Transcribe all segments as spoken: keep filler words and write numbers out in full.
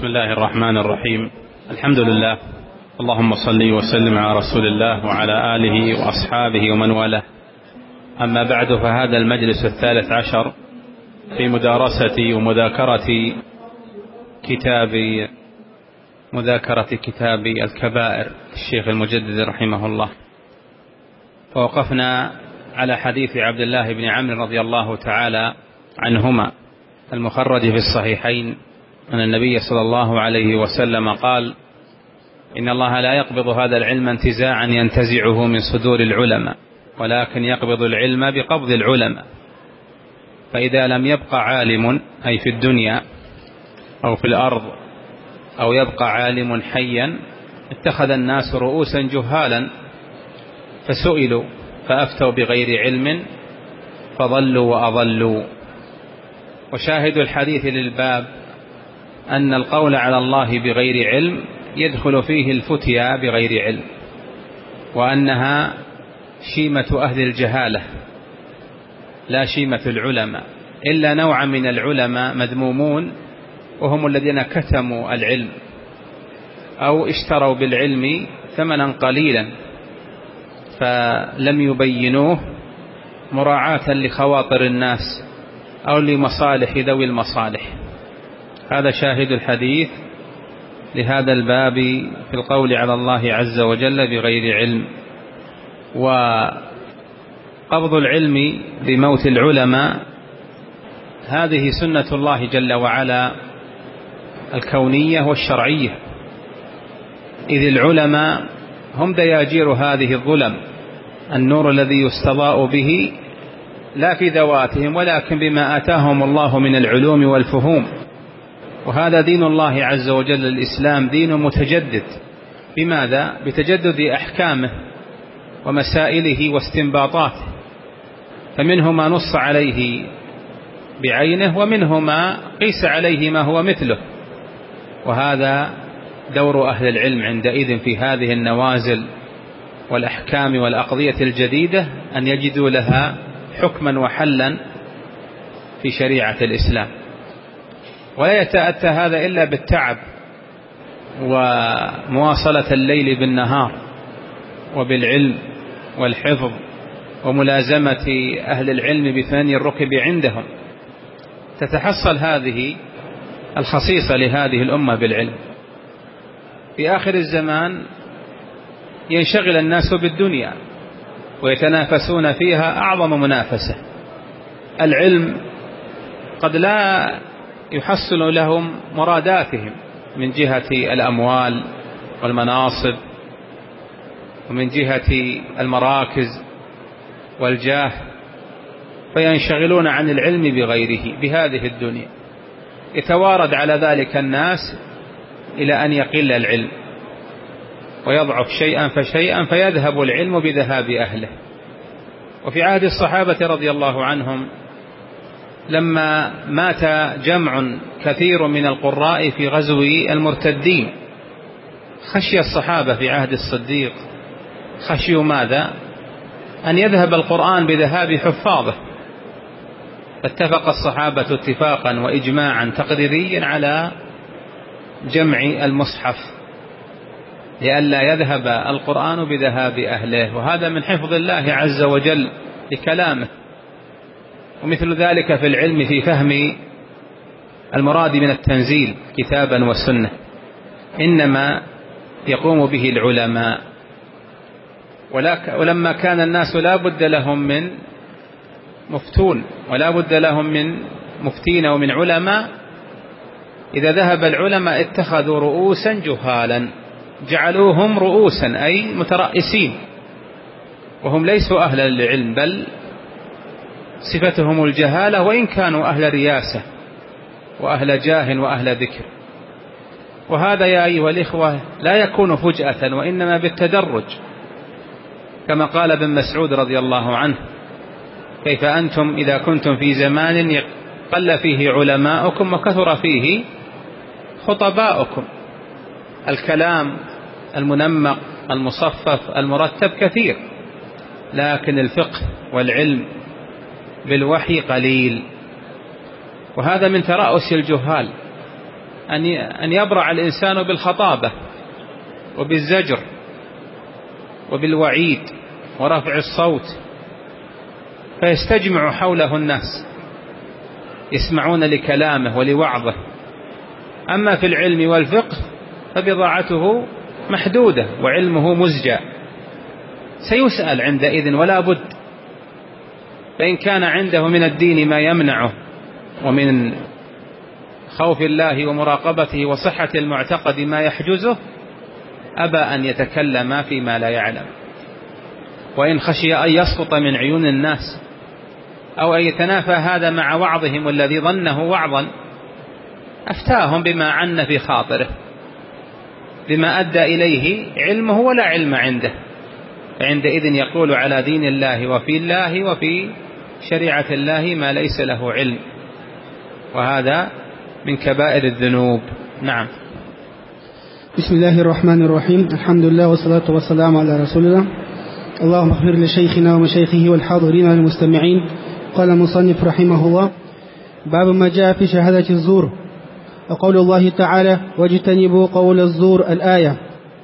بسم الله الرحمن الرحيم. الحمد لله، اللهم صل وسلم على رسول الله وعلى آله وأصحابه ومن والاه. أما بعد، فهذا المجلس الثالث عشر في مدارسة ومذاكرة كتاب مذاكرة كتاب الكبائر الشيخ المجدد رحمه الله. فوقفنا على حديث عبد الله بن عمرو رضي الله تعالى عنهما المخرج في الصحيحين أن النبي صلى الله عليه وسلم قال: إن الله لا يقبض هذا العلم انتزاعا ينتزعه من صدور العلماء، ولكن يقبض العلم بقبض العلماء. فإذا لم يبقى عالم، أي في الدنيا أو في الأرض، أو يبقى عالم حيا، اتخذ الناس رؤوسا جهالا فسئلوا فأفتوا بغير علم فضلوا وأضلوا. وشاهد الحديث للباب أن القول على الله بغير علم يدخل فيه الفتيا بغير علم، وأنها شيمة أهل الجهالة لا شيمة العلماء، إلا نوعا من العلماء مذمومون، وهم الذين كتموا العلم أو اشتروا بالعلم ثمنا قليلا فلم يبينوه مراعاة لخواطر الناس أو لمصالح ذوي المصالح. هذا شاهد الحديث لهذا الباب في القول على الله عز وجل بغير علم. وقبض العلم بموت العلماء هذه سنة الله جل وعلا الكونية والشرعية، إذ العلماء هم دياجير هذه الظلم، النور الذي يستضاء به لا في ذواتهم ولكن بما آتاهم الله من العلوم والفهوم. وهذا دين الله عز وجل الإسلام، دين متجدد. بماذا؟ بتجدد أحكامه ومسائله واستنباطاته، فمنه ما نص عليه بعينه، ومنه ما قيس عليه ما هو مثله. وهذا دور أهل العلم عندئذ في هذه النوازل والأحكام والأقضية الجديدة، أن يجدوا لها حكما وحلا في شريعة الإسلام. ولا يتأتى هذا إلا بالتعب ومواصلة الليل بالنهار، وبالعلم والحفظ وملازمة أهل العلم بثاني الركب عندهم، تتحصل هذه الخصيصة لهذه الأمة بالعلم. في آخر الزمان ينشغل الناس بالدنيا ويتنافسون فيها أعظم منافسة. العلم قد لا يحصل لهم مراداتهم من جهة الأموال والمناصب، ومن جهة المراكز والجاه، فينشغلون عن العلم بغيره بهذه الدنيا. يتوارد على ذلك الناس إلى أن يقل العلم ويضعف شيئا فشيئا، فيذهب العلم بذهاب أهله. وفي عهد الصحابة رضي الله عنهم لما مات جمع كثير من القراء في غزو المرتدين، خشي الصحابة في عهد الصديق، خشيوا ماذا؟ أن يذهب القرآن بذهاب حفاظه. فاتفق الصحابة اتفاقا وإجماعا تقريريا على جمع المصحف لئلا يذهب القرآن بذهاب أهله، وهذا من حفظ الله عز وجل لكلامه. ومثل ذلك في العلم في فهم المراد من التنزيل كتابا وسنة، إنما يقوم به العلماء. ولما كان الناس لا بد لهم من مفتون ولا بد لهم من مفتين ومن علماء، إذا ذهب العلماء اتخذوا رؤوسا جهالا، جعلوهم رؤوسا أي مترأسين، وهم ليسوا أهلا للعلم، بل صفتهم الجهالة، وإن كانوا أهل رياسة وأهل جاه وأهل ذكر. وهذا يا أيها الإخوة لا يكون فجأة، وإنما بالتدرج، كما قال ابن مسعود رضي الله عنه: كيف أنتم إذا كنتم في زمان قل فيه علماؤكم وكثر فيه خطباؤكم. الكلام المنمق المصفف المرتب كثير، لكن الفقه والعلم بالوحي قليل. وهذا من ترأس الجهال، أن يبرع الإنسان بالخطابة وبالزجر وبالوعيد ورفع الصوت، فيستجمع حوله الناس يسمعون لكلامه ولوعظه. أما في العلم والفقه فبضاعته محدودة وعلمه مزجى، سيسأل عندئذ ولا بد. فإن كان عنده من الدين ما يمنعه ومن خوف الله ومراقبته وصحة المعتقد ما يحجزه، أبى أن يتكلم فيما لا يعلم. وإن خشي أن يسقط من عيون الناس أو أن يتنافى هذا مع وعظهم والذي ظنه وعظا، أفتاهم بما عن في خاطره، بما أدى إليه علمه ولا علم عنده، فعندئذ يقول على دين الله وفي الله وفي شريعة الله ما ليس له علم، وهذا من كبائر الذنوب. نعم. بسم الله الرحمن الرحيم. الحمد لله والصلاة والسلام على رسول الله. اللهم اغفر لشيخنا ومشايخه والحاضرين والمستمعين. قال المصنف رحمه الله: باب ما جاء في شهادة الزور. وقول الله تعالى: واجتنبوا قول الزور، الآية.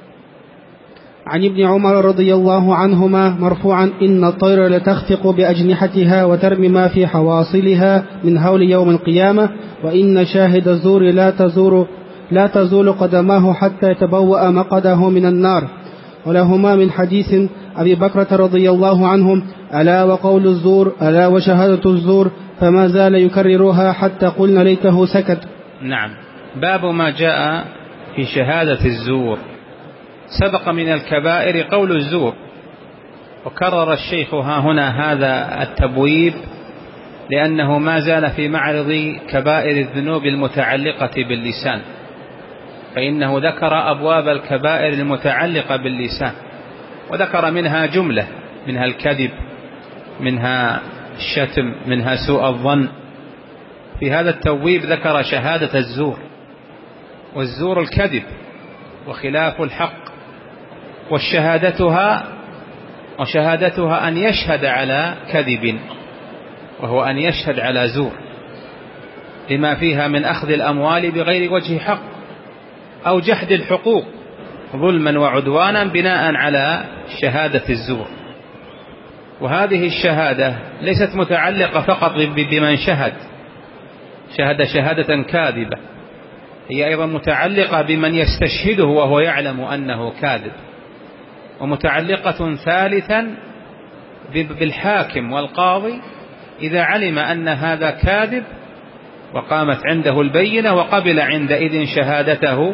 عن ابن عمر رضي الله عنهما مرفوعا: إن الطير لتخفق بأجنحتها وترمي ما في حواصلها من هول يوم القيامة، وإن شاهد الزور لا تزور لا تزول قدماه حتى يتبوأ مقعده من النار. ولهما من حديث أبي بكرة رضي الله عنهم: ألا وقول الزور، ألا وشهادة الزور، فما زال يكررها حتى قلنا ليته سكت. نعم. باب ما جاء في شهادة الزور. سبق من الكبائر قول الزور، وكرر الشيخ ها هنا هذا التبويب لأنه ما زال في معرض كبائر الذنوب المتعلقة باللسان، فإنه ذكر أبواب الكبائر المتعلقة باللسان، وذكر منها جملة، منها الكذب، منها الشتم، منها سوء الظن. في هذا التبويب ذكر شهادة الزور، والزور الكذب وخلاف الحق، والشهادتها وشهادتها أن يشهد على كذب، وهو أن يشهد على زور، لما فيها من أخذ الأموال بغير وجه حق أو جحد الحقوق ظلما وعدوانا بناء على شهادة الزور. وهذه الشهادة ليست متعلقة فقط بمن شهد شهد شهادة كاذبة، هي أيضا متعلقة بمن يستشهده وهو يعلم أنه كاذب، ومتعلقة ثالثا بالحاكم والقاضي إذا علم أن هذا كاذب وقامت عنده البينة وقبل عندئذ شهادته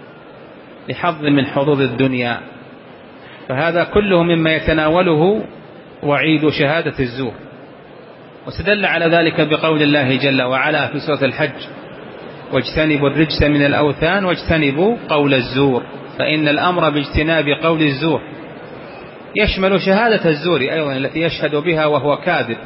لحظ من حظوظ الدنيا. فهذا كله مما يتناوله وعيد شهادة الزور. واستدل على ذلك بقول الله جل وعلا في سورة الحج: واجتنبوا الرجس من الأوثان واجتنبوا قول الزور. فإن الأمر باجتناب قول الزور يشمل شهادة الزور أيضا التي يشهد بها وهو كاذب،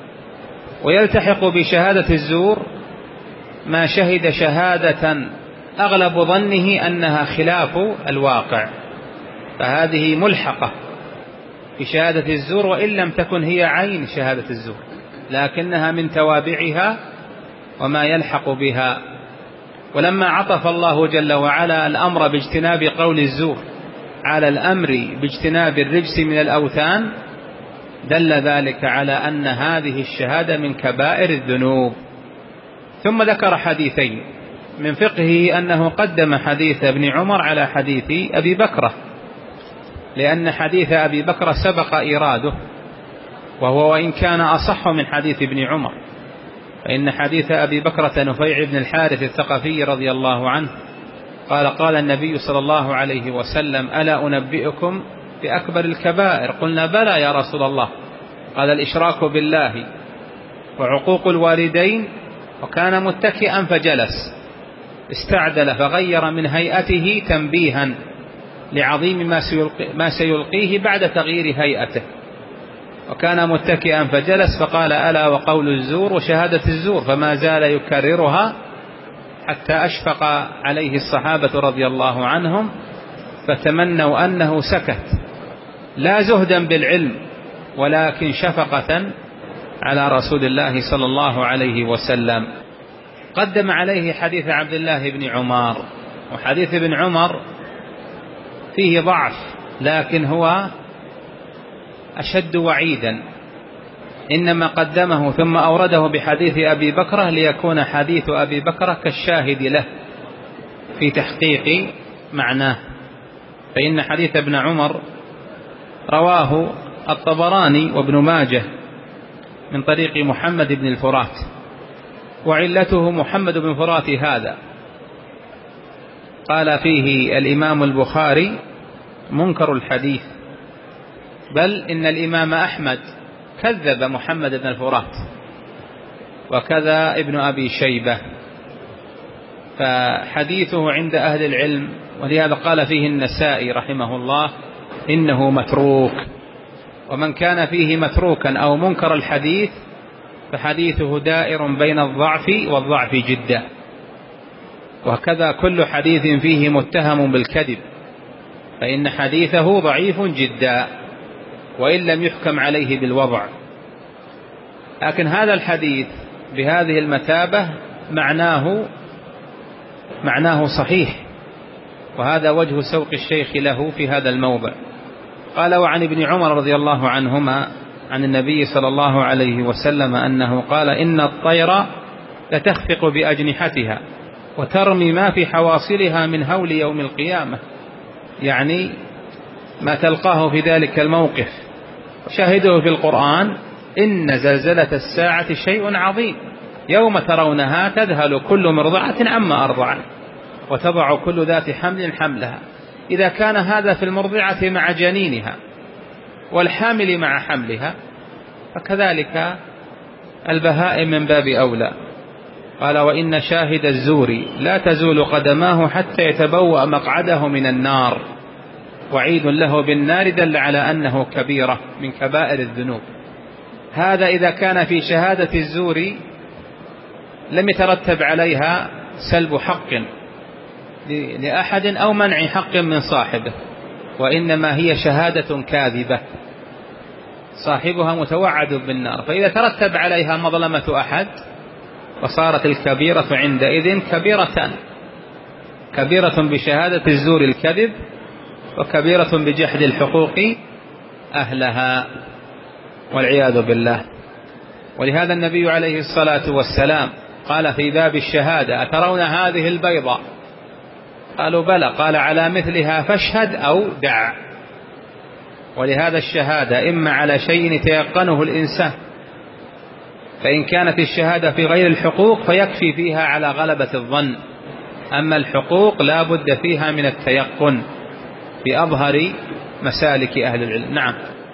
ويلتحق بشهادة الزور ما شهد شهادة أغلب ظنه أنها خلاف الواقع، فهذه ملحقة بشهادة الزور وإن لم تكن هي عين شهادة الزور، لكنها من توابعها وما يلحق بها. ولما عطف الله جل وعلا الأمر باجتناب قول الزور على الأمر باجتناب الرجس من الأوثان، دل ذلك على أن هذه الشهادة من كبائر الذنوب. ثم ذكر حديثين من فقهه، أنه قدم حديث ابن عمر على حديث أبي بكرة، لأن حديث أبي بكرة سبق إيراده، وهو وإن كان أصح من حديث ابن عمر، فإن حديث أبي بكرة نفيع بن الحارث الثقفي رضي الله عنه قال: قال النبي صلى الله عليه وسلم: ألا أنبئكم بأكبر الكبائر؟ قلنا: بلى يا رسول الله. قال: الإشراك بالله وعقوق الوالدين. وكان متكئا فجلس، استعدل فغير من هيئته تنبيها لعظيم ما سيلقي ما سيلقيه بعد تغيير هيئته. وكان متكئا فجلس فقال: ألا وقول الزور وشهادة الزور، فما زال يكررها حتى أشفق عليه الصحابة رضي الله عنهم فتمنوا أنه سكت، لا زهدا بالعلم ولكن شفقة على رسول الله صلى الله عليه وسلم. قدم عليه حديث عبد الله بن عمر، وحديث ابن عمر فيه ضعف لكن هو أشد وعيدا، إنما قدمه ثم أورده بحديث أبي بكرة ليكون حديث أبي بكرة كالشاهد له في تحقيق معناه. فإن حديث ابن عمر رواه الطبراني وابن ماجه من طريق محمد بن الفرات، وعلته محمد بن الفرات هذا قال فيه الإمام البخاري منكر الحديث، بل إن الإمام أحمد كذب محمد بن الفرات، وكذا ابن أبي شيبة، فحديثه عند أهل العلم، ولهذا قال فيه النسائي رحمه الله إنه متروك، ومن كان فيه متروكا أو منكر الحديث فحديثه دائر بين الضعف والضعف جدا، وكذا كل حديث فيه متهم بالكذب فإن حديثه ضعيف جدا وإن لم يحكم عليه بالوضع. لكن هذا الحديث بهذه المثابة معناه معناه صحيح، وهذا وجه سوق الشيخ له في هذا الموضع. قال وعن ابن عمر رضي الله عنهما عن النبي صلى الله عليه وسلم أنه قال إن الطير لتخفق بأجنحتها وترمي ما في حواصلها من هول يوم القيامة، يعني ما تلقاه في ذلك الموقف. وشاهده في القرآن إن زلزلة الساعة شيء عظيم يوم ترونها تذهل كل مرضعة عما أرضعت وتضع كل ذات حمل حملها. إذا كان هذا في المرضعة مع جنينها والحامل مع حملها فكذلك البهائم من باب أولى. قال وإن شاهد الزور لا تزول قدماه حتى يتبوأ مقعده من النار، وعيد له بالنار دل على أنه كبيرة من كبائر الذنوب. هذا إذا كان في شهادة الزور لم يترتب عليها سلب حق لأحد أو منع حق من صاحبه، وإنما هي شهادة كاذبة صاحبها متوعد بالنار، فإذا ترتب عليها مظلمة أحد وصارت الكبيرة عندئذ كبيرتان: كبيرة بشهادة الزور الكذب، وكبيرة بجحد الحقوق أهلها، والعياذ بالله. ولهذا النبي عليه الصلاة والسلام قال في باب الشهادة أترون هذه البيضة؟ قالوا بلى، قال على مثلها فاشهد أو دع. ولهذا الشهادة إما على شيء يتيقنه الإنسان، فإن كانت الشهادة في غير الحقوق فيكفي فيها على غلبة الظن، أما الحقوق لا بد فيها من التيقن في أظهر مسالك أهل العلم. نعم.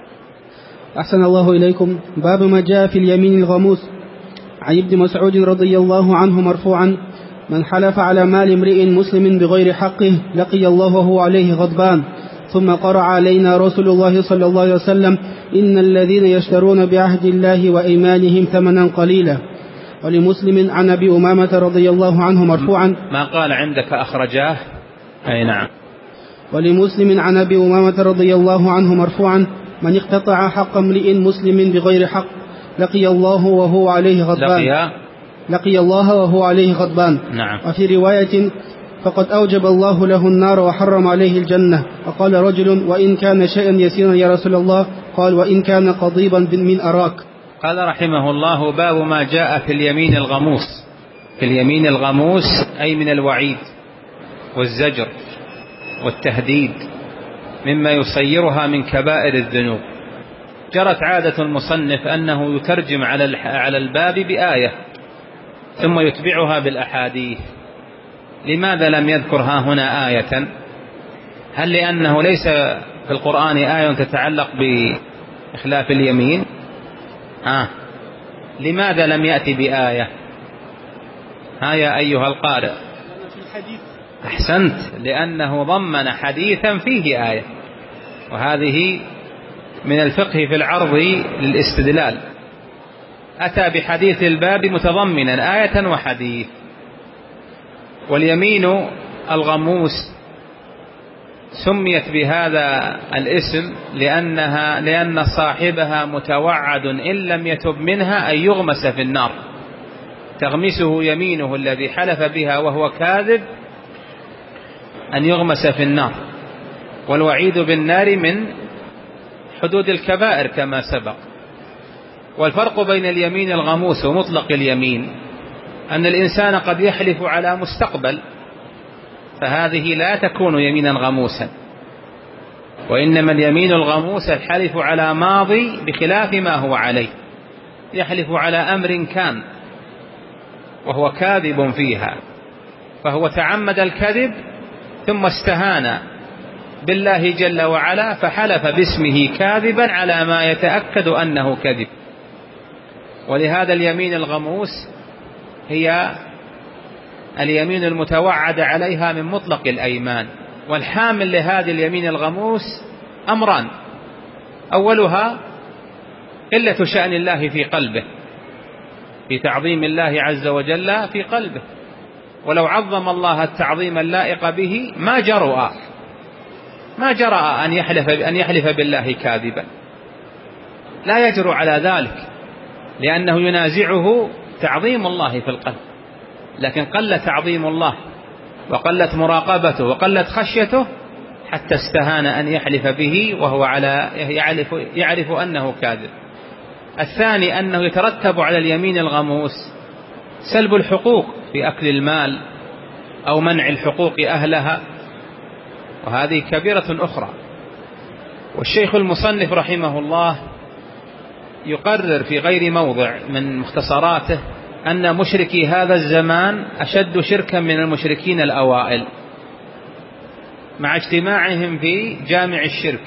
أحسن الله إليكم. باب ما جاء في اليمين الغموس. عن ابن مسعود رضي الله عنه مرفوعا: من حلف على مال امرئ مسلم بغير حقه لقي الله وهو عليه غضبان. ثم قرأ علينا رسول الله صلى الله عليه وسلم: إن الذين يشترون بعهد الله وإيمانهم ثمنا قليلا. ولمسلم عن أبي أمامة رضي الله عنه مرفوعا. ما قال عندك أخرجاه؟ أي نعم. ولمسلم عن أبي أمامة رضي الله عنه مرفوعا: من اقتطع حق امرئ مسلم بغير حق لقي الله وهو عليه غضبان. لقي, لقي الله وهو عليه غضبان. نعم. وفي رواية: فقد أوجب الله له النار وحرم عليه الجنة. فقال رجل: وإن كان شيئا يسيرا يا رسول الله؟ قال: وإن كان قضيبا من أراك. قال رحمه الله: باب ما جاء في اليمين الغموس. في اليمين الغموس أي من الوعيد والزجر والتهديد مما يصيرها من كبائر الذنوب. جرت عادة المصنف أنه يترجم على الباب بآية ثم يتبعها بالأحاديث. لماذا لم يذكرها هنا آية؟ هل لأنه ليس في القرآن آية تتعلق بإخلاف اليمين؟ آه. لماذا لم يأتي بآية؟ ها يا أيها القارئ. أحسنت، لأنه ضمن حديثا فيه آية، وهذه من الفقه في العرض للاستدلال. أتى بحديث الباب متضمنا آية وحديث. واليمين الغموس سميت بهذا الاسم لأنها لأن صاحبها متوعد إن لم يتب منها أن يغمس في النار، تغمسه يمينه الذي حلف بها وهو كاذب أن يغمس في النار، والوعيد بالنار من حدود الكبائر كما سبق. والفرق بين اليمين الغموس ومطلق اليمين أن الإنسان قد يحلف على مستقبل، فهذه لا تكون يمينا غموسا، وإنما اليمين الغموس الحلف على ماضي بخلاف ما هو عليه، يحلف على أمر كان وهو كاذب فيها، فهو تعمد الكذب ثم استهان بالله جل وعلا فحلف باسمه كاذبا على ما يتأكد أنه كذب. ولهذا اليمين الغموس هي اليمين المتوعد عليها من مطلق الأيمان. والحامل لهذه اليمين الغموس أمران: أولها قلة شأن الله في قلبه، في تعظيم الله عز وجل في قلبه، ولو عظم الله التعظيم اللائق به ما جرؤ ما جرأ أن يحلف أن يحلف بالله كاذبا، لا يجرؤ على ذلك، لأنه ينازعه تعظيم الله في القلب. لكن قل تعظيم الله وقلت مراقبته وقلت خشيته حتى استهان أن يحلف به وهو على يعرف, يعرف أنه كاذب. الثاني أنه يترتب على اليمين الغموس سلب الحقوق في أكل المال أو منع الحقوق أهلها، وهذه كبيرة أخرى. والشيخ المصنف رحمه الله يقرر في غير موضع من مختصراته أن مشركي هذا الزمان أشد شركا من المشركين الأوائل، مع اجتماعهم في جامع الشرك.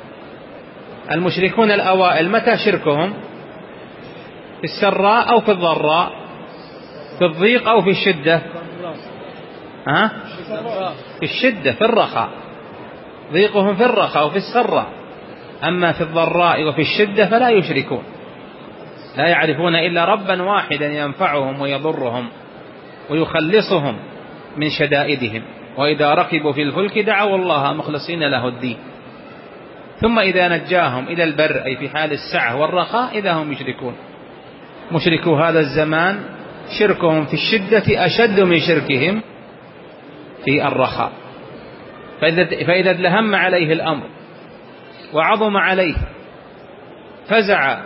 المشركون الأوائل متى شركهم؟ في السراء أو في الضراء؟ في الضيق أو في الشدة؟ ها؟ في الشدة، في الرخاء. ضيقهم في الرخاء وفي السراء. أما في الضراء وفي الشدة فلا يشركون، لا يعرفون إلا ربا واحدا ينفعهم ويضرهم ويخلصهم من شدائدهم. وإذا ركبوا في الفلك دعوا الله مخلصين له الدين، ثم إذا نجاهم إلى البر أي في حال السعة والرخاء إذا هم يشركون. مشركو هذا الزمان شركهم في الشدة أشد من شركهم في الرخاء. فإذا ادلهم عليه الأمر وعظم عليه فزع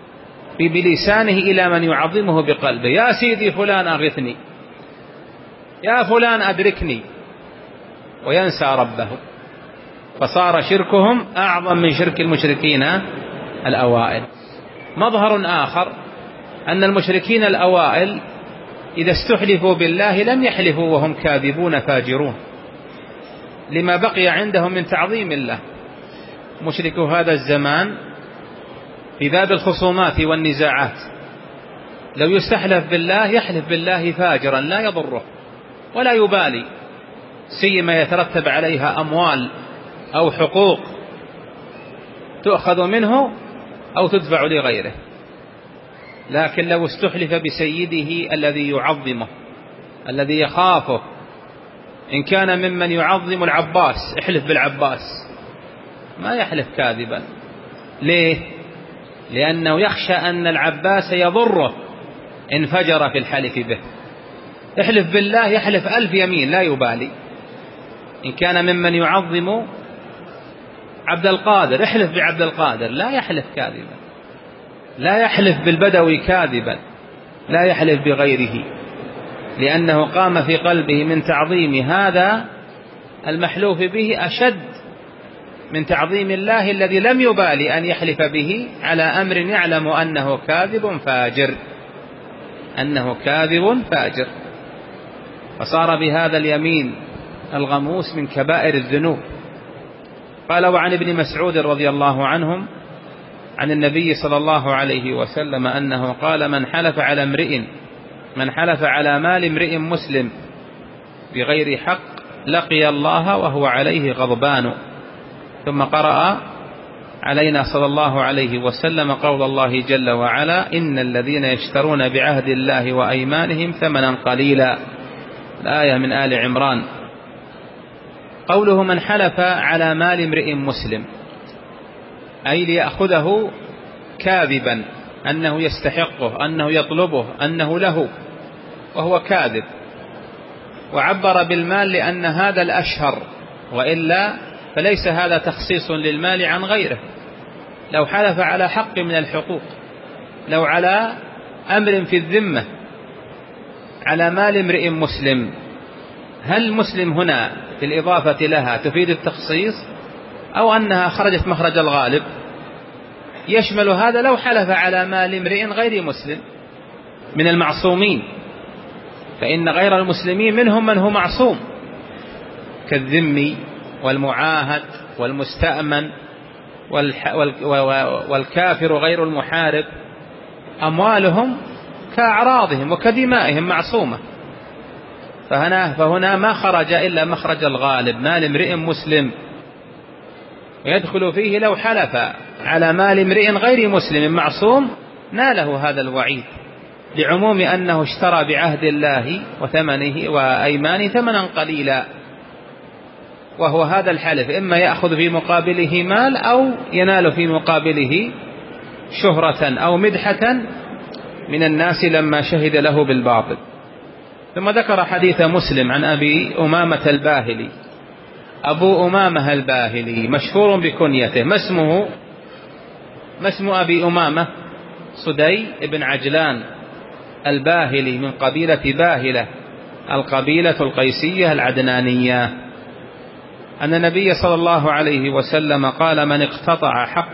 بلسانه إلى من يعظمه بقلبه: يا سيدي فلان أغثني، يا فلان أدركني، وينسى ربه. فصار شركهم أعظم من شرك المشركين الأوائل. مظهر آخر أن المشركين الأوائل إذا استحلفوا بالله لم يحلفوا وهم كاذبون فاجرون، لما بقي عندهم من تعظيم الله. مشركو هذا الزمان في باب الخصومات والنزاعات لو يستحلف بالله يحلف بالله فاجرا لا يضره ولا يبالي، سيما يترتب عليها أموال أو حقوق تؤخذ منه أو تدفع لغيره. لكن لو استحلف بسيده الذي يعظمه الذي يخافه، إن كان ممن يعظم العباس احلف بالعباس، ما يحلف كاذبا. ليه؟ لأنه يخشى أن العباس يضره إن فجر في الحلف به. احلف بالله يحلف ألف يمين لا يبالي. إن كان ممن يعظم عبد القادر احلف بعبد القادر، لا يحلف كاذبا. لا يحلف بالبدوي كاذبا، لا يحلف بغيره، لأنه قام في قلبه من تعظيم هذا المحلوف به أشد من تعظيم الله الذي لم يبالي أن يحلف به على أمر يعلم أنه كاذب فاجر أنه كاذب فاجر. فصار بهذا اليمين الغموس من كبائر الذنوب. قال: وعن ابن مسعود رضي الله عنهم عن النبي صلى الله عليه وسلم أنه قال: من حلف على امرئ من حلف على مال امرئ مسلم بغير حق لقي الله وهو عليه غضبان. ثم قرأ علينا صلى الله عليه وسلم قول الله جل وعلا: إن الذين يشترون بعهد الله وأيمانهم ثمنا قليلا. الآية من آل عمران. قوله من حلف على مال امرئ مسلم أي ليأخذه كاذبا أنه يستحقه، أنه يطلبه، أنه له، وهو كاذب، وعبر بالمال لأن هذا الأشهر، وإلا فليس هذا تخصيص للمال عن غيره. لو حلف على حق من الحقوق، لو على أمر في الذمة، على مال امرئ مسلم، هل المسلم هنا بالإضافة لها تفيد التخصيص أو أنها خرجت مخرج الغالب؟ يشمل هذا لو حلف على مال امرئ غير مسلم من المعصومين، فإن غير المسلمين منهم من هو معصوم كالذمي والمعاهد والمستأمن والكافر غير المحارب، أموالهم كأعراضهم وكدمائهم معصومة. فهنا, فهنا ما خرج إلا مخرج الغالب، مال امرئ مسلم، ويدخل فيه لو حلف على مال امرئ غير مسلم معصوم ناله هذا الوعيد، لعموم أنه اشترى بعهد الله وثمنه وأيمانه ثمنا قليلا، وهو هذا الحلف إما يأخذ في مقابله مال أو ينال في مقابله شهرة أو مدحة من الناس لما شهد له بالباطل. ثم ذكر حديث مسلم عن أبي أمامة الباهلي. أبو أمامة الباهلي مشهور بكنيته، ما اسمه؟ ما اسم أبي أمامة؟ صدي بن عجلان الباهلي من قبيلة باهلة، القبيلة القيسية العدنانية. أن النبي صلى الله عليه وسلم قال: من اقتطع حق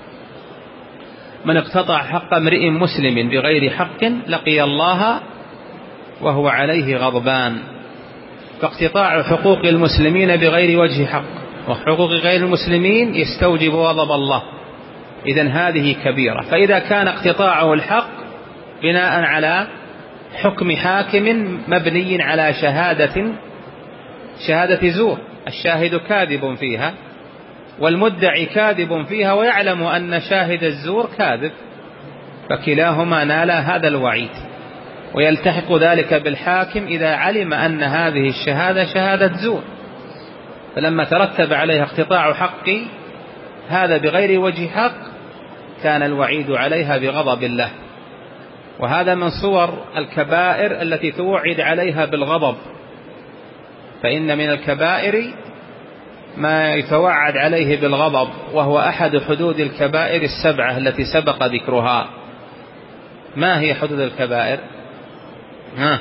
من اقتطع حق امرئ مسلم بغير حق لقي الله وهو عليه غضبان. فاقتطاع حقوق المسلمين بغير وجه حق وحقوق غير المسلمين يستوجب غضب الله، إذن هذه كبيرة. فإذا كان اقتطاعه الحق بناء على حكم حاكم مبني على شهادة شهادة زور، الشاهد كاذب فيها والمدعي كاذب فيها ويعلم أن شاهد الزور كاذب، فكلاهما نال هذا الوعيد، ويلتحق ذلك بالحاكم إذا علم أن هذه الشهادة شهادة زور. فلما ترتب عليها اقتطاع حق هذا بغير وجه حق كان الوعيد عليها بغضب الله. وهذا من صور الكبائر التي توعد عليها بالغضب، فإن من الكبائر ما يتوعد عليه بالغضب، وهو أحد حدود الكبائر السبعة التي سبق ذكرها. ما هي حدود الكبائر؟ ها؟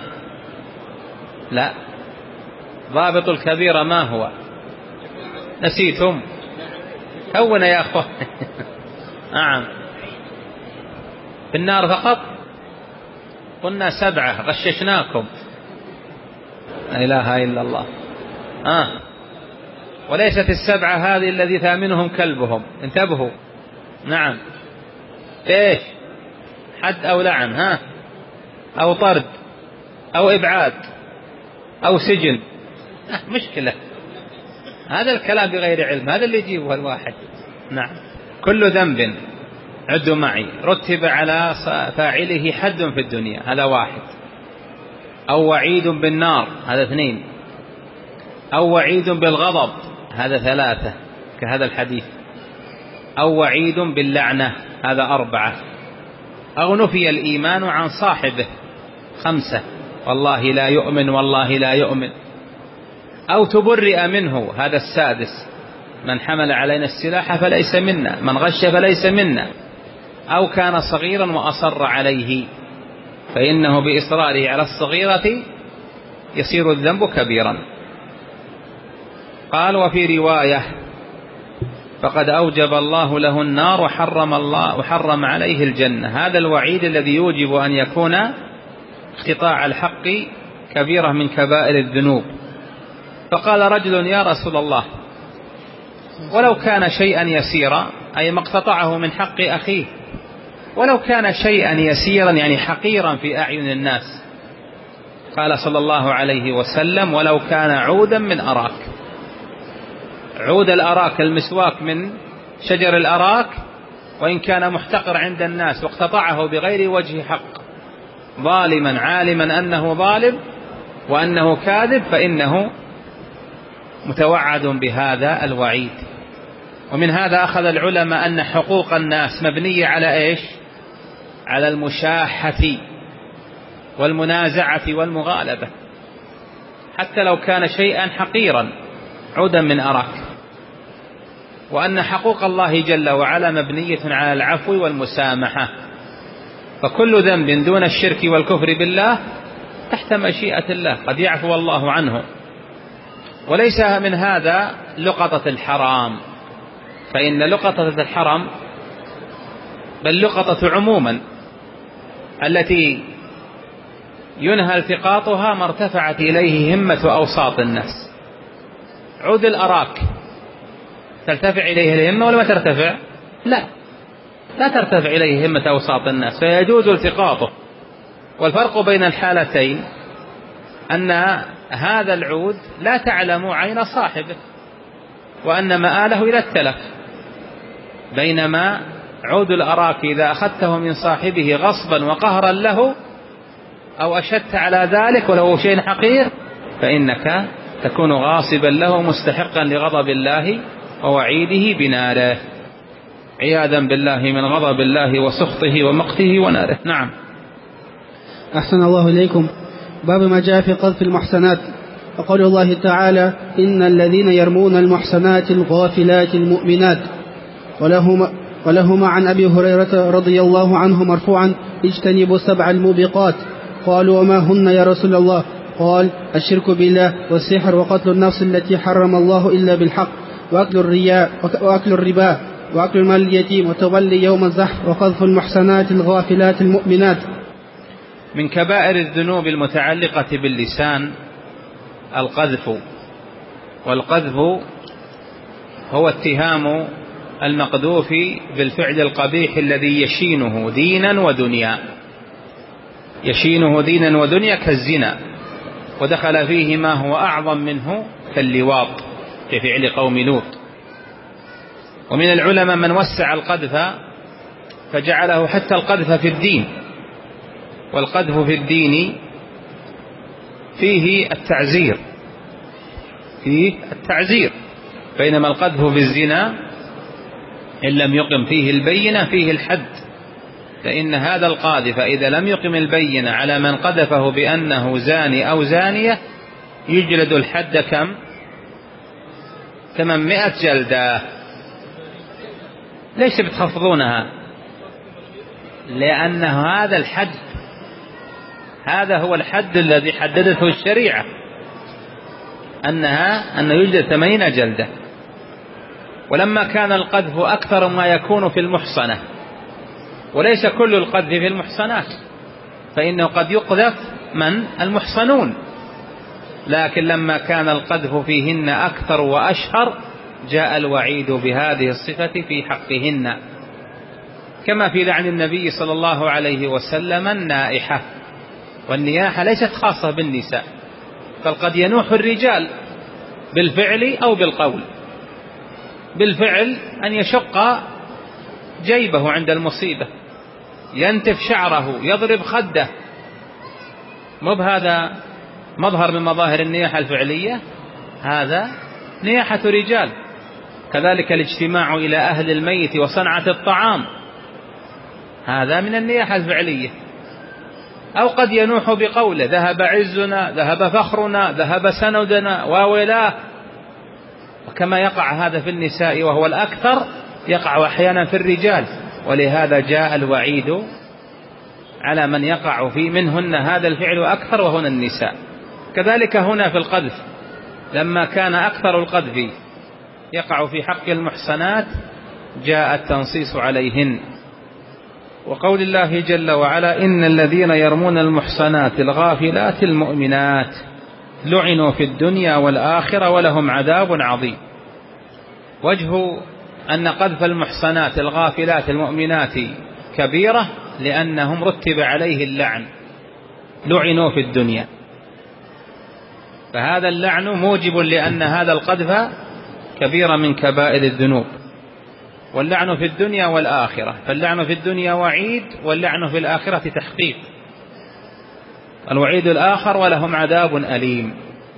لا، ضابط الكبيرة ما هو؟ نسيتم؟ هون يا أخوة. نعم، في النار فقط؟ قلنا سبعة، غششناكم. لا إله إلا الله. آه. وليست السبعة هذه الذي ثامنهم كلبهم، انتبهوا. نعم، إيش؟ حد أو لعن، ها، أو طرد أو إبعاد أو سجن. آه مشكلة، هذا الكلام بغير علم، هذا اللي يجيبه الواحد. نعم، كل ذنب عدوا معي رتب على فاعله حد في الدنيا، هذا واحد، أو وعيد بالنار، هذا اثنين، أو وعيد بالغضب، هذا ثلاثة كهذا الحديث، أو وعيد باللعنة، هذا أربعة، أو نفي الإيمان عن صاحبه، خمسة، والله لا يؤمن والله لا يؤمن، أو تبرئ منه، هذا السادس، من حمل علينا السلاح فليس منا، من غش فليس منا، أو كان صغيرا وأصر عليه، فإنه بإصراره على الصغيرة يصير الذنب كبيرا. قال: وفي رواية: فقد أوجب الله له النار وحرم الله وحرم عليه الجنة. هذا الوعيد الذي يوجب أن يكون اقتطاع الحق كبيرة من كبائر الذنوب. فقال رجل: يا رسول الله، ولو كان شيئا يسيرا، أي ما اقتطعه من حق أخيه، ولو كان شيئا يسيرا يعني حقيرا في أعين الناس. قال صلى الله عليه وسلم: ولو كان عودا من أراك. عود الأراك، المسواك من شجر الأراك، وإن كان محتقر عند الناس واقتطعه بغير وجه حق ظالما عالما أنه ظالم وأنه كاذب، فإنه متوعد بهذا الوعيد. ومن هذا أخذ العلماء أن حقوق الناس مبنية على إيش؟ على المشاحة والمنازعة والمغالبة، حتى لو كان شيئا حقيرا عودا من أراك، وأن حقوق الله جل وعلا مبنية على العفو والمسامحة، فكل ذنب دون الشرك والكفر بالله تحت مشيئة الله قد يعفو الله عنه. وليس من هذا لقطة الحرام، فإن لقطة الحرام بل لقطة عموما التي ينهى التقاطها ما ارتفعت إليه همة أوساط الناس. عود الأراك ترتفع إليه الهمة ولا ما ترتفع؟ لا، لا ترتفع إليه همة أوساط الناس، فيجوز التقاطه. والفرق بين الحالتين أن هذا العود لا تعلم عين صاحبه، وأن مآله إلى التلف، بينما عود الأراك إذا أخذته من صاحبه غصبا وقهرا له أو أشدت على ذلك ولو شيء حقير فإنك تكون غاصبا له مستحقا لغضب الله ووعيده بناره، عياذا بالله من غضب الله وسخطه ومقته وناره. نعم. أحسن الله إليكم. باب ما جاء في قذف المحسنات. وقول الله تعالى: إن الذين يرمون المحسنات الغافلات المؤمنات. ولهما, ولهما عن أبي هريرة رضي الله عنه مرفوعا: اجتنبوا سبع الموبقات. قالوا: وما هن يا رسول الله؟ قال: الشرك بالله، والسحر، وقتل النفس التي حرم الله إلا بالحق، وأكل الرياء وأكل الربا، وأكل المال اليتيم، وتولي يوم الزحف، وقذف المحسنات الغافلات المؤمنات. من كبائر الذنوب المتعلقة باللسان القذف. والقذف هو اتهام المقذوف بالفعل القبيح الذي يشينه دينا ودنيا، يشينه دينا ودنيا كالزنا، ودخل فيه ما هو أعظم منه كاللواط في فعل قوم لوط. ومن العلماء من وسع القذف فجعله حتى القذف في الدين، والقذف في الدين فيه التعزير، فيه التعزير، بينما القذف في الزنا إن لم يقم فيه البينة فيه الحد، فإن هذا القاذف إذا لم يقم البينة على من قذفه بأنه زاني أو زانية يجلد الحد كم؟ ثمانمائة جلدة. ليش بتخفضونها؟ لأن هذا الحد، هذا هو الحد الذي حددته الشريعة، أنها أن يجلد ثمانين جلدة. ولما كان القذف أكثر ما يكون في المحصنة، وليس كل القذف في المحصنات، فإنه قد يقذف من المحصنون، لكن لما كان القذف فيهن أكثر وأشهر جاء الوعيد بهذه الصفة في حقهن، كما في لعن النبي صلى الله عليه وسلم النائحة. والنياحة ليست خاصة بالنساء، بل قد ينوح الرجال بالفعل أو بالقول. بالفعل أن يشق جيبه عند المصيبة، ينتف شعره، يضرب خده، مو بهذا مظهر من مظاهر النياحة الفعلية، هذا نياحة رجال. كذلك الاجتماع إلى أهل الميت وصنعة الطعام، هذا من النياحة الفعلية. أو قد ينوح بقوله: ذهب عزنا، ذهب فخرنا، ذهب سندنا وولاه. وكما يقع هذا في النساء وهو الأكثر، يقع أحيانا في الرجال، ولهذا جاء الوعيد على من يقع في منهن هذا الفعل أكثر وهن النساء. كذلك هنا في القذف، لما كان أكثر القذف يقع في حق المحصنات جاء التنصيص عليهن. وقول الله جل وعلا: إن الذين يرمون المحصنات الغافلات المؤمنات لعنوا في الدنيا والآخرة ولهم عذاب عظيم. وجه أن قذف المحصنات الغافلات المؤمنات كبيرة لأنهم رتب عليه اللعن، لعنوا في الدنيا، فهذا اللعن موجب لأن هذا القذف كبيرة من كبائر الذنوب. واللعن في الدنيا والآخرة، فاللعن في الدنيا وعيد، واللعن في الآخرة تحقيق. الوعيد الآخر: ولهم عذاب أليم.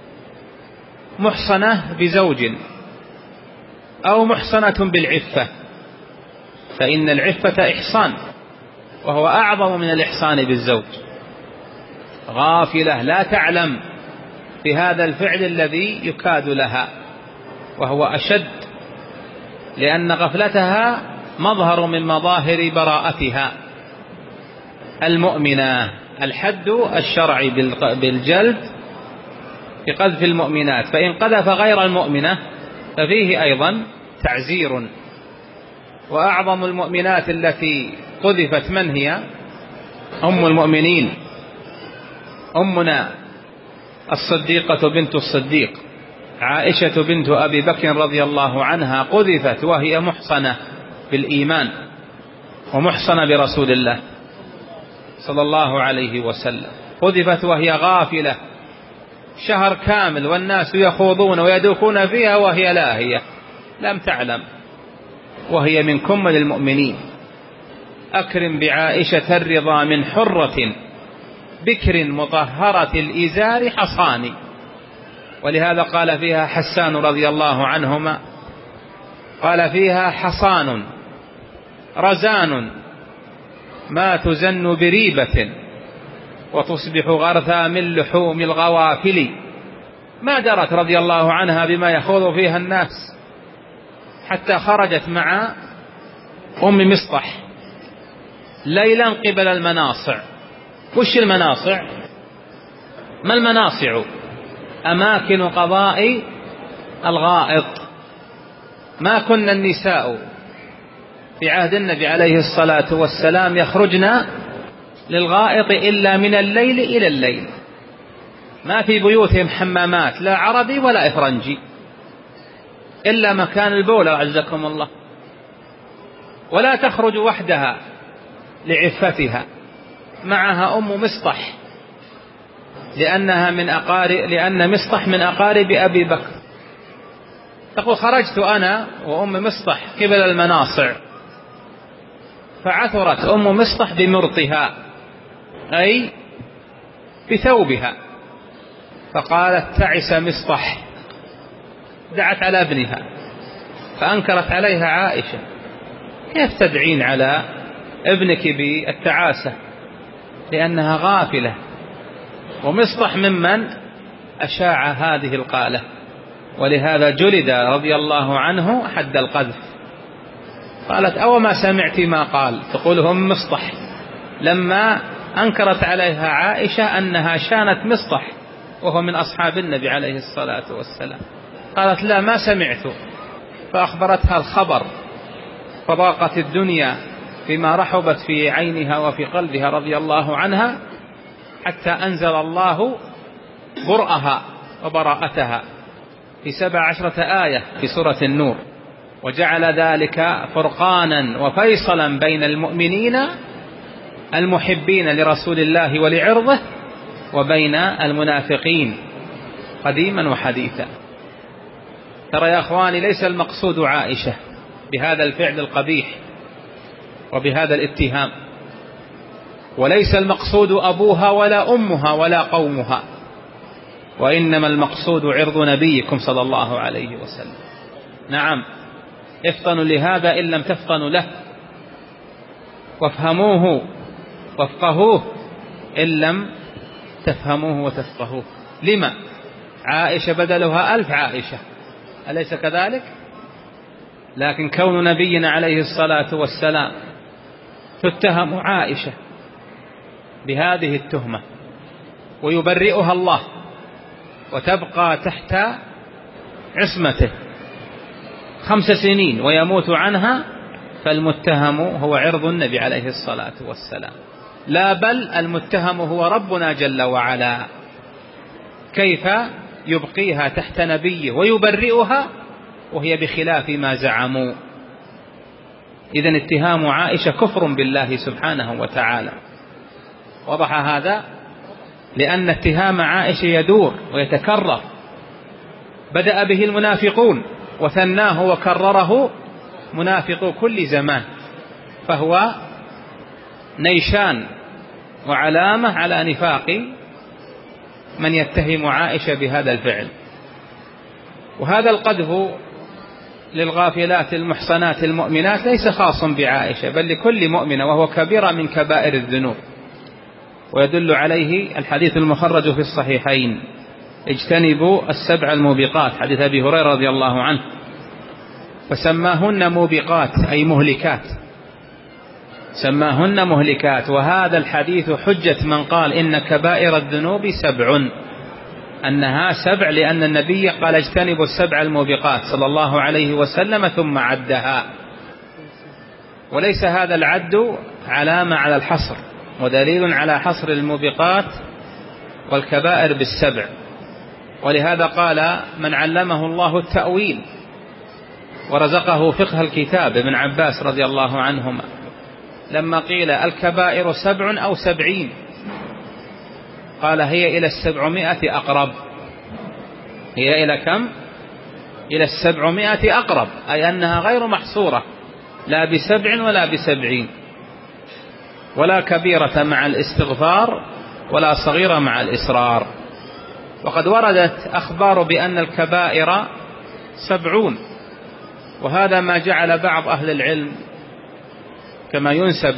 محصنة بزوج أو محصنة بالعفة، فإن العفة إحصان، وهو أعظم من الإحصان بالزوج. غافلة لا تعلم بهذا الفعل الذي يكاد لها، وهو أشد، لأن غفلتها مظهر من مظاهر براءتها. المؤمنة الحد الشرعي بالجلد بقذف المؤمنات، فإن قذف غير المؤمنة ففيه أيضا تعزير. وأعظم المؤمنات التي قذفت من هي؟ أم المؤمنين، أمنا الصديقة بنت الصديق عائشة بنت أبي بكر رضي الله عنها، قذفت وهي محصنة بالإيمان ومحصنة برسول الله صلى الله عليه وسلم، قذفت وهي غافلة شهر كامل والناس يخوضون ويدوكون فيها وهي لاهية لم تعلم، وهي من كمل المؤمنين. أكرم بعائشة الرضا من حرة بكر مطهرة الإزار حصاني. ولهذا قال فيها حسان رضي الله عنهما، قال فيها حصان رزان ما تزن بريبة وتصبح غرثا من لحوم الغوافل. ما درت رضي الله عنها بما يخوض فيها الناس حتى خرجت مع أم مصطح ليلا قبل المناصع. وش المناصع؟ ما المناصع؟ أماكن قضاء الغائط. ما كنا النساء في عهد النبي عليه الصلاة والسلام يخرجن للغائط إلا من الليل إلى الليل، ما في بيوتهم حمامات لا عربي ولا إفرنجي إلا مكان البول عزكم الله. ولا تخرج وحدها لعفتها، معها أم مصطح لأنها من أقارب لأن مصطح من أقارب أبي بكر. تقول خرجت أنا وأم مصطح قبل المناصع فعثرت أم مصطح بمرطها أي بثوبها، فقالت تعس مصطح، دعت على ابنها فأنكرت عليها عائشة، كيف تدعين على ابنك بالتعاسة؟ لأنها غافلة. ومصطح ممن أشاع هذه القالة، ولهذا جلد رضي الله عنه حد القذف. قالت أو ما سمعت ما قال؟ تقول هم مصطح لما أنكرت عليها عائشة أنها شانت مصطح وهو من أصحاب النبي عليه الصلاة والسلام، قالت لا ما سمعت، فأخبرتها الخبر فضاقت الدنيا فيما رحبت في عينها وفي قلبها رضي الله عنها، حتى أنزل الله برأها وبراءتها في سبع عشرة آية في سورة النور، وجعل ذلك فرقانا وفيصلا بين المؤمنين المحبين لرسول الله ولعرضه وبين المنافقين قديما وحديثا. ترى يا أخواني ليس المقصود عائشة بهذا الفعل القبيح وبهذا الاتهام، وليس المقصود أبوها ولا أمها ولا قومها، وإنما المقصود عرض نبيكم صلى الله عليه وسلم. نعم افطنوا لهذا إن لم تفطنوا له، وافهموه وافقهوه إن لم تفهموه وتفقهوه. لما؟ عائشة بدلها ألف عائشة، أليس كذلك؟ لكن كون نبينا عليه الصلاة والسلام تتهم عائشة بهذه التهمة ويبرئها الله وتبقى تحت عصمته خمس سنين ويموت عنها، فالمتهم هو عرض النبي عليه الصلاة والسلام، لا بل المتهم هو ربنا جل وعلا. كيف يبقيها تحت نبيه ويبرئها وهي بخلاف ما زعموا؟ إذن اتهام عائشة كفر بالله سبحانه وتعالى. وضح هذا لأن اتهام عائشة يدور ويتكرر، بدأ به المنافقون وثناه وكرره منافق كل زمان، فهو نيشان وعلامة على نفاق من يتهم عائشة بهذا الفعل. وهذا القذف للغافلات المحصنات المؤمنات ليس خاص بعائشة، بل لكل مؤمنة، وهو كبيرة من كبائر الذنوب. ويدل عليه الحديث المخرج في الصحيحين: اجتنبوا السبع الموبقات، حديث أبي هريرة رضي الله عنه، فسماهن موبقات أي مهلكات، سماهن مهلكات. وهذا الحديث حجة من قال إن كبائر الذنوب سبع، أنها سبع، لأن النبي قال اجتنبوا السبع الموبقات صلى الله عليه وسلم ثم عدها. وليس هذا العد علامة على الحصر، ودليل على حصر الموبقات والكبائر بالسبع. ولهذا قال من علمه الله التأويل ورزقه فقه الكتاب ابن عباس رضي الله عنهما، لما قيل الكبائر سبع أو سبعين قال هي إلى السبعمائة أقرب. هي إلى كم؟ إلى السبعمائة أقرب، أي أنها غير محصورة، لا بسبع ولا بسبعين، ولا كبيرة مع الاستغفار ولا صغيرة مع الإصرار. وقد وردت أخبار بأن الكبائر سبعون، وهذا ما جعل بعض أهل العلم كما ينسب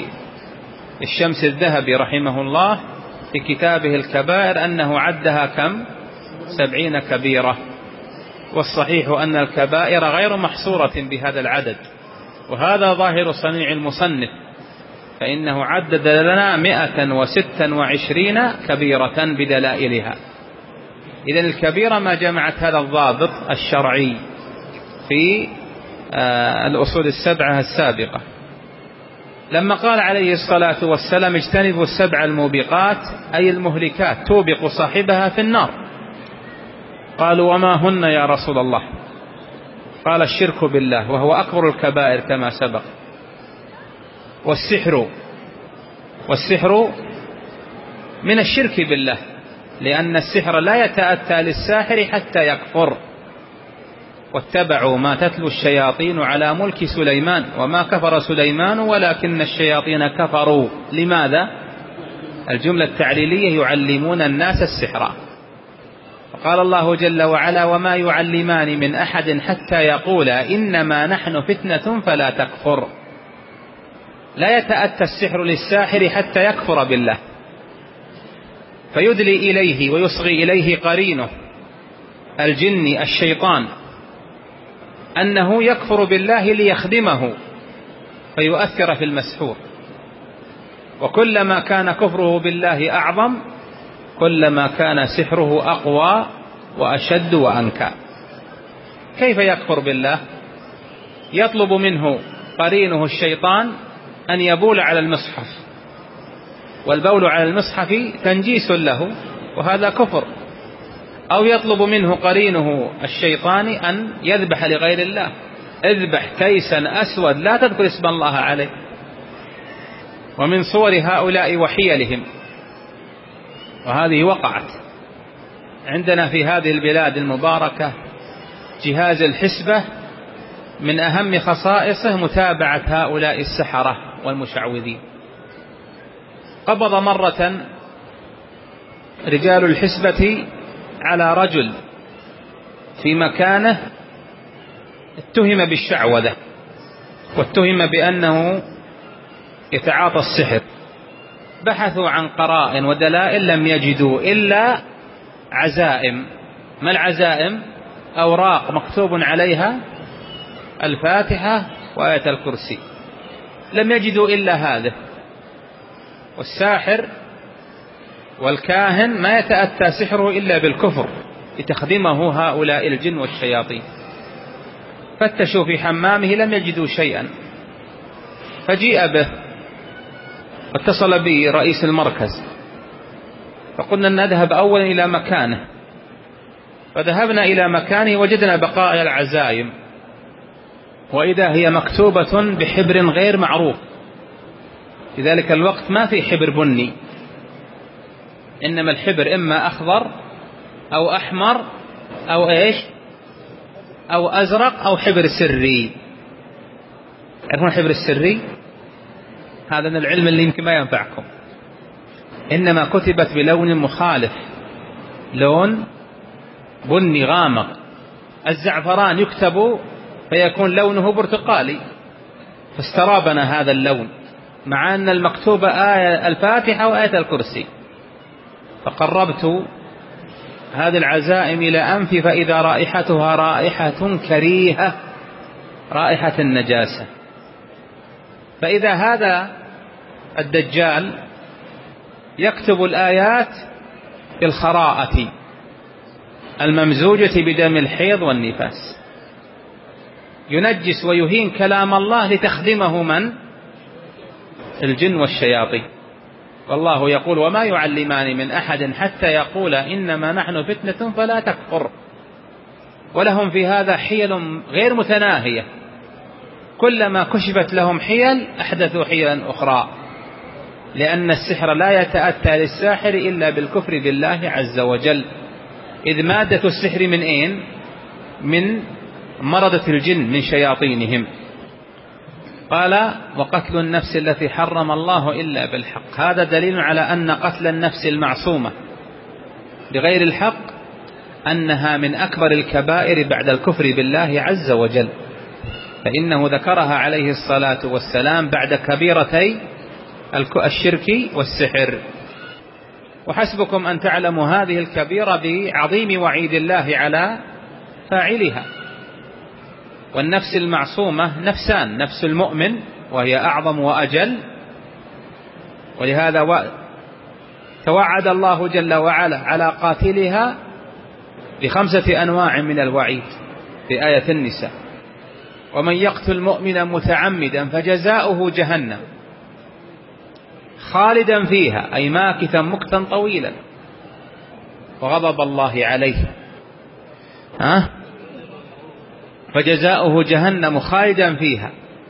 للشمس الذهبي رحمه الله في كتابه الكبائر أنه عدها كم؟ سبعين كبيرة. والصحيح أن الكبائر غير محصورة بهذا العدد، وهذا ظاهر صنيع المصنف، فإنه عدد لنا مئة وستة وعشرين كبيرة بدلائلها. إذن الكبيرة ما جمعت هذا الضابط الشرعي في الأصول السبعة السابقة. لما قال عليه الصلاة والسلام اجتنبوا السبع الموبقات أي المهلكات توبق صاحبها في النار، قالوا وما هن يا رسول الله؟ قال الشرك بالله وهو أكبر الكبائر كما سبق، والسحر، والسحر من الشرك بالله، لأن السحر لا يتأتى للساحر حتى يكفر. واتبعوا ما تتلو الشياطين على ملك سليمان وما كفر سليمان ولكن الشياطين كفروا. لماذا؟ الجملة التعليلية يعلمون الناس السحر. فقال الله جل وعلا وما يعلمان من أحد حتى يقولا إنما نحن فتنة فلا تكفر. لا يتأتى السحر للساحر حتى يكفر بالله، فيدلي إليه ويصغي إليه قرينه الجن الشيطان أنه يكفر بالله ليخدمه فيؤثر في المسحور. وكلما كان كفره بالله أعظم كلما كان سحره أقوى وأشد وأنكى. كيف يكفر بالله؟ يطلب منه قرينه الشيطان أن يبول على المصحف، والبول على المصحف تنجيس له وهذا كفر. أو يطلب منه قرينه الشيطان أن يذبح لغير الله، اذبح كيسا أسود لا تذكر اسم الله عليه. ومن صور هؤلاء وحيلهم، وهذه وقعت عندنا في هذه البلاد المباركة، جهاز الحسبة من أهم خصائصه متابعة هؤلاء السحرة والمشعوذين. قبض مرة رجال الحسبة على رجل في مكانه اتهم بالشعوذة واتهم بأنه يتعاطى السحر. بحثوا عن قرائن ودلائل لم يجدوا إلا عزائم. ما العزائم؟ أوراق مكتوب عليها الفاتحة وآية الكرسي، لم يجدوا إلا هذا. والساحر والكاهن ما يتأتى سحره إلا بالكفر لتخدمه هؤلاء الجن والشياطين. فتشوا في حمامه لم يجدوا شيئا، فجيء به، واتصل به رئيس المركز، فقلنا نذهب أولا إلى مكانه. فذهبنا إلى مكانه وجدنا بقايا العزائم، وإذا هي مكتوبة بحبر غير معروف. في ذلك الوقت ما في حبر بني، إنما الحبر إما أخضر أو أحمر أو إيش أو أزرق أو حبر سري. تعرفون الحبر السري؟ هذا من العلم اللي يمكن ما ينفعكم. إنما كتبت بلون مخالف، لون بني غامق. الزعفران يكتب فيكون لونه برتقالي، فاسترابنا هذا اللون مع أن المكتوبة آية الفاتحة وآية الكرسي، فقربت هذه العزائم إلى أنفي فإذا رائحتها رائحة كريهة، رائحة النجاسة. فإذا هذا الدجال يكتب الآيات بالخراءة الممزوجة بدم الحيض والنفاس، ينجس ويهين كلام الله لتخدمه من؟ الجن والشياطين. والله يقول: وما يعلمان من أحد حتى يقول إنما نحن فتنة فلا تكفر. ولهم في هذا حيل غير متناهية، كلما كشفت لهم حيل أحدثوا حيلا أخرى، لأن السحر لا يتأتى للساحر إلا بالكفر بالله عز وجل، إذ مادة السحر من أين؟ من مرضة الجن، من شياطينهم. قال: وقتل النفس التي حرم الله إلا بالحق. هذا دليل على أن قتل النفس المعصومة بغير الحق أنها من أكبر الكبائر بعد الكفر بالله عز وجل، فإنه ذكرها عليه الصلاة والسلام بعد كبيرتي الشرك والسحر. وحسبكم أن تعلموا هذه الكبيرة بعظيم وعيد الله على فاعلها. والنفس المعصومة نفسان: نفس المؤمن وهي أعظم وأجل، ولهذا توعد الله جل وعلا على قاتلها بخمسة أنواع من الوعيد في آية النساء: ومن يقتل مؤمنا متعمدا فجزاؤه جهنم خالدا فيها، أي ماكثا مكثا طويلا، وغضب الله عليه. ها؟ فجزاؤه جهنم خالدا فيها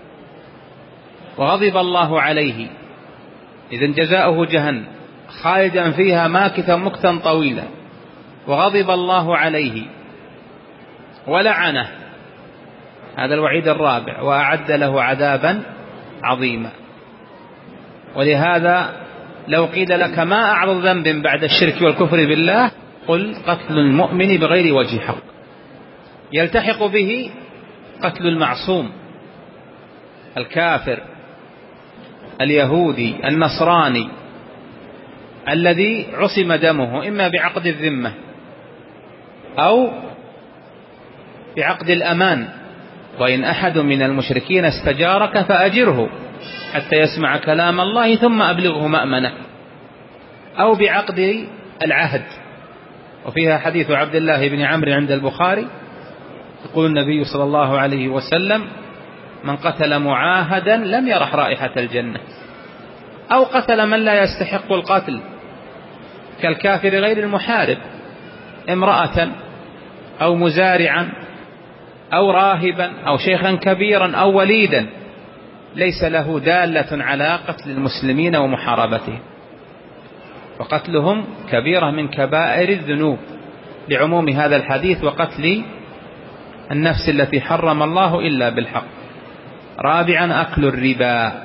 وغضب الله عليه، إذن جزاؤه جهنم خالدا فيها ماكثا مكثا طويلا وغضب الله عليه ولعنه، هذا الوعيد الرابع، وأعد له عذابا عظيما. ولهذا لو قيل لك ما أعظم ذنب بعد الشرك والكفر بالله، قل قتل المؤمن بغير وجه حق، يلتحق به قتل المعصوم الكافر اليهودي النصراني الذي عصم دمه إما بعقد الذمة أو بعقد الأمان: وإن أحد من المشركين استجارك فأجره حتى يسمع كلام الله ثم أبلغه مأمنه، أو بعقد العهد. وفيها حديث عبد الله بن عمرو عند البخاري، يقول النبي صلى الله عليه وسلم: من قتل معاهدا لم يرح رائحة الجنة. أو قتل من لا يستحق القتل كالكافر غير المحارب، امرأة أو مزارعا أو راهبا أو شيخا كبيرا أو وليدا ليس له دالة على قتل المسلمين ومحاربتهم، وقتلهم كبيرة من كبائر الذنوب لعموم هذا الحديث: وقتل النفس التي حرم الله إلا بالحق. رابعا أكل الربا،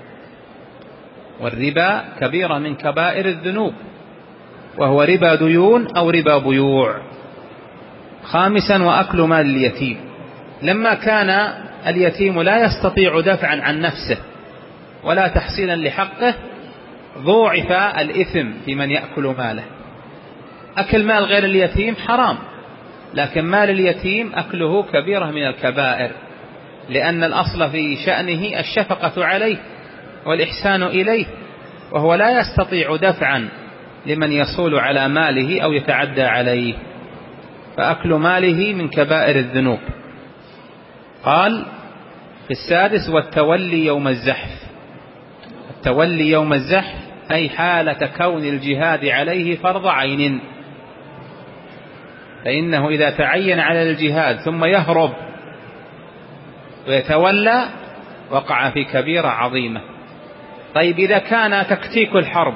والربا كبيرة من كبائر الذنوب، وهو ربا ديون أو ربا بيوع. خامسا وأكل مال اليتيم، لما كان اليتيم لا يستطيع دفعا عن نفسه ولا تحصيلا لحقه، ضوعف الإثم في من يأكل ماله. أكل مال غير اليتيم حرام، لكن مال اليتيم أكله كبيرة من الكبائر، لأن الأصل في شأنه الشفقة عليه والإحسان إليه، وهو لا يستطيع دفعا لمن يصول على ماله أو يتعدى عليه، فأكل ماله من كبائر الذنوب. قال في السادس: والتولي يوم الزحف. التولي يوم الزحف أي حالة كون الجهاد عليه فرض عين، فإنه إذا تعين على الجهاد ثم يهرب ويتولى وقع في كبيرة عظيمة. طيب إذا كان تكتيك الحرب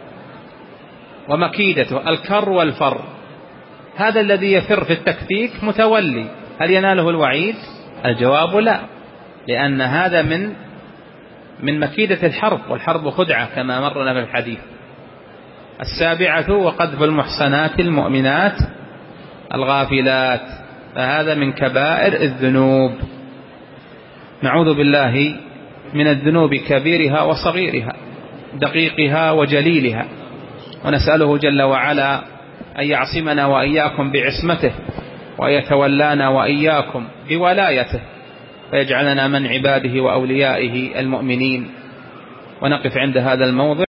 ومكيدته الكر والفر، هذا الذي يفر في التكتيك متولي، هل يناله الوعيد؟ الجواب لا، لأن هذا من من مكيدة الحرب، والحرب خدعة كما مرنا في الحديث. السابعة وقذف المحصنات المؤمنات الغافلات، فهذا من كبائر الذنوب. نعوذ بالله من الذنوب كبيرها وصغيرها، دقيقها وجليلها، ونسأله جل وعلا أن يعصمنا وإياكم بعصمته، ويتولانا وإياكم بولايته، ويجعلنا من عباده وأوليائه المؤمنين. ونقف عند هذا الموضع.